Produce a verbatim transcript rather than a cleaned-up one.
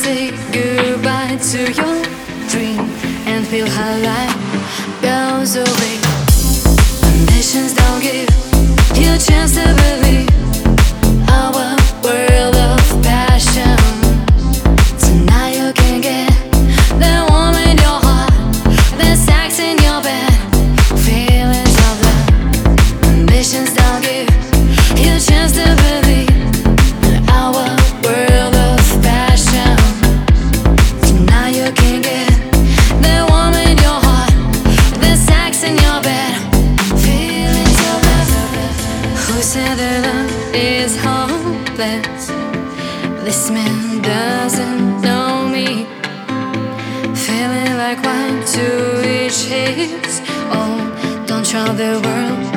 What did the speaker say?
say goodbye to your dream and feel how life goes away. Ambitions don't give you a chance to believe our world of passion. Tonight you can get that warm in your heart, that sex in your bed, feelings of love. Ambitions don't give you a chance to believe our world of passion. Tonight you can get that warm in your heart, that sex in your bed, feelings of love. Who said that love is hopeless? This man doesn't know me. Feeling like one to each his own. Don't try the world